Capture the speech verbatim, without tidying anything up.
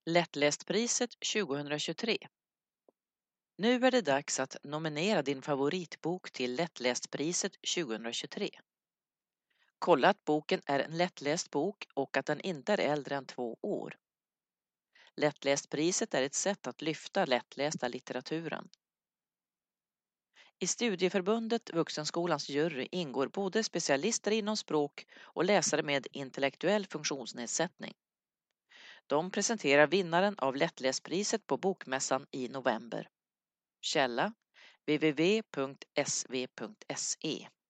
Lättlästpriset tjugohundratjugotre. Nu är det dags att nominera din favoritbok till Lättlästpriset tjugohundratjugotre. Kolla att boken är en lättläst bok och att den inte är äldre än två år. Lättlästpriset är ett sätt att lyfta lättlästa litteraturen. I Studieförbundet Vuxenskolans jury ingår både specialister inom språk och läsare med intellektuell funktionsnedsättning. De presenterar vinnaren av Lättlästpriset på Bokmässan i november. Källa: w w w punkt s v punkt s e